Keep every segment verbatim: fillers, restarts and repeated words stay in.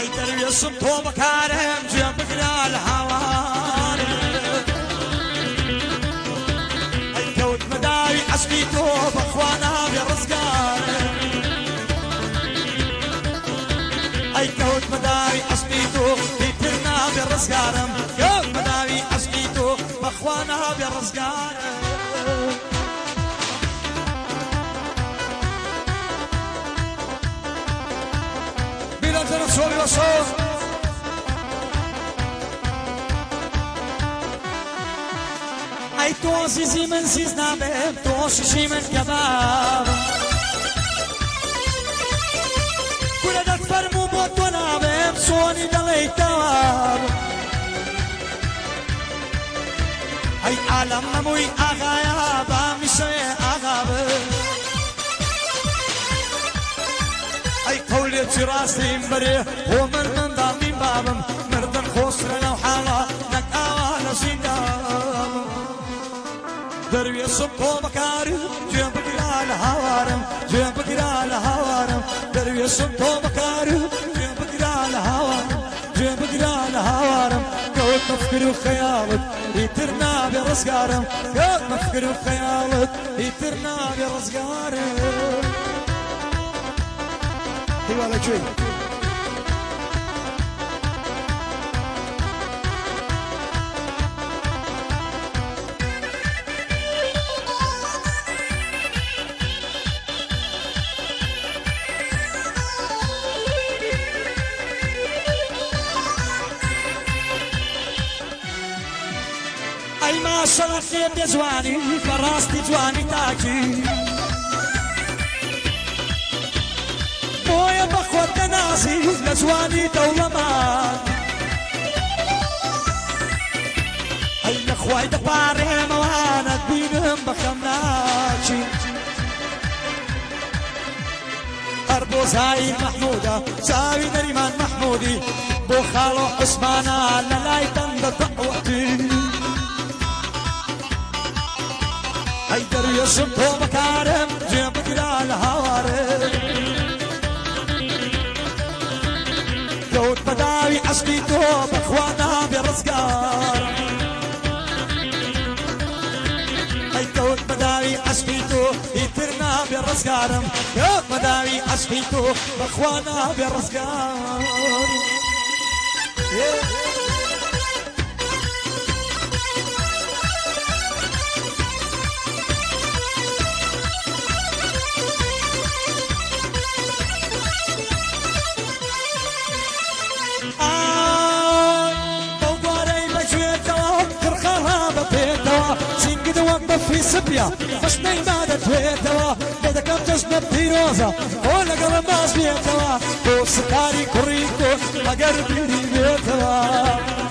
ئەی دەروێشم تۆ بەکارم گوێم بگرە لە هاوارم ئەی کەوتمە داوی عەشقی تۆ بەخوا نابێ ڕزگارم ئەی کەوتمە داوی عەشقی تۆ هیچتر نابێ ڕزگارم کەوتمە داوی عەشقی تۆ بەخوا نابێ ڕزگارم بیرەجەنە سۆڵی بە سۆز ئەی تۆ زیزی من زیز نابێم تۆ شیشی من کەباب کورە دەتفەرموو بۆ تۆ نابێم چۆنی دەڵێی تەواب ئەی عالەم هەمووی ئاغایە بامی شەوێ ئاغا بن ئەی قەولێکی ڕاستیم بەرێ بۆ من منداڵیم بابم مردن خۆشرە لەو حاڵە نەک ئاوا لە ژیندام دەروێشم تۆ بەکارم گوێم بگرە لە هاوارم گوێم بگرە لە هاوارم دەروێشم تۆ بەکارم گوێم بگرە لە هاوارم گوێم بگرە لە هاوارم کەوتمە فکر و خەیاڵت هیتر نابێ ڕزگارم کەوتمە فکر و خەیاڵت هیتر نابێ ڕزگارم هیوالە کوێی ئەی ماشەڵە خێ بێ جوانی بەڕاستی جوانی تاکی بۆیە بەخۆت دەنازی لە جوانی دەوڵەمان ئەی لە خوای دەپارێمەوانت بینم بەخەم ناچی هەر بۆ زایر مەحموودە چاوی نەریمان مەحموودی بۆ خاڵۆ عوسمانە لە لای بەندە دەعوەتی ئەی دەروێشم تۆ بەکارم گوێم بگرە لە هاوارم کەوت بە داوی عەشقی تۆ بەخوا نابێ ڕزگار ئەی کەوت بە داوی عەشقی تۆ هیتر نابێ ڕزگارم کەوت بە داوی عەشقی تۆ بەخوا نابێ ڕزگار في سبيا باش نايمة تويتوا لذا كم جشنا بيروزا ولا قلم باش بيتوا بو سكاري كوريكو أقربي بيتوا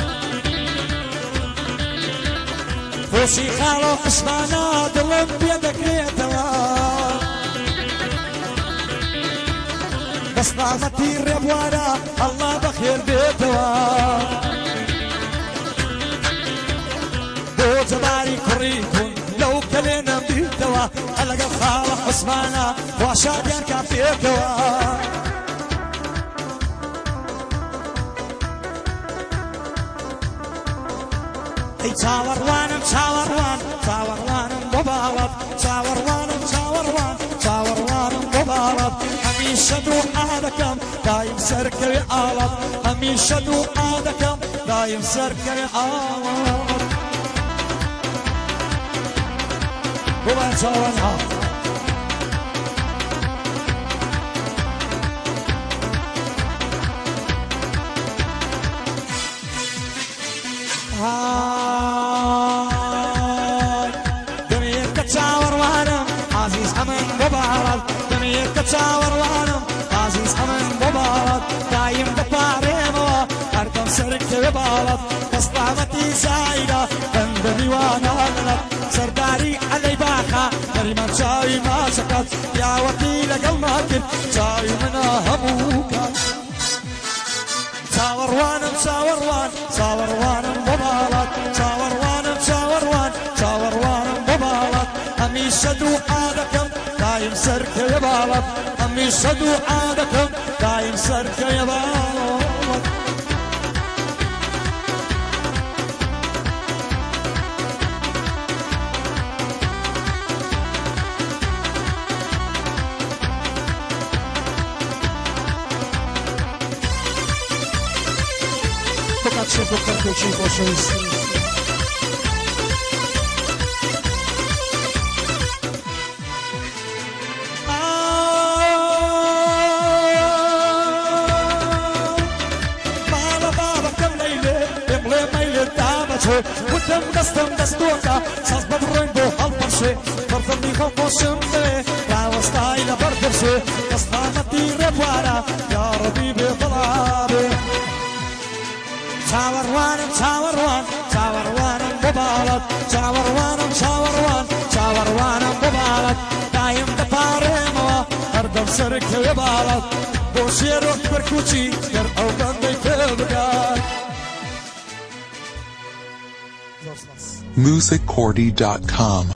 بوشي خالو اسمانا دلم بيدك بيتوا بس نعمتي الربوانا الله بخير بيتوا بو جباري كوريكو لو كلنا بيتوا ألقى الخالق عثمانا وشاديان كافيكوا اي تاور وانم تاور وان تاور وانم ببالط تاور وانم تاور وان تاور وانم ببالط هميشه دعاءكم دايم سركري آلط هميشه دعاءكم دايم سركري آلط وما تاورنا دمير كتاور وانم عزيز أمن ببارد دمير كتاور وانم عزيز أمن ببارد دايم دباريمو أردم سرك ببالد كسلامتي زايدة بندني وانا غلط سرداري علي باخا مريم شاي ما سكت يا وكيل قلبك شاي منا هموكا تاور وانم تاور وان تاور وانم ببالد تاور وانم تاور وان تاور وانم ببالد هميشه دعاءكم دايم سرك يبالد هميشه دعاءكم دايم سرك يبالد چێ بۆ کەرکێکی خۆشەویستی وتم دستم دستوكا ساز ببرين بو هالبرشي فرضني خموشم بي راوستاي لبردرشي قصدامتي ربوارا يا ربي بطلابي شاوروانم شاوروان شاوروانم ببالد شاوروانم شاوروان شاوروانم ببالد دايم دفاريموا هردم سرك يبالد بوشي روح بركوشي ير او بندي كبقاد music cordy dot com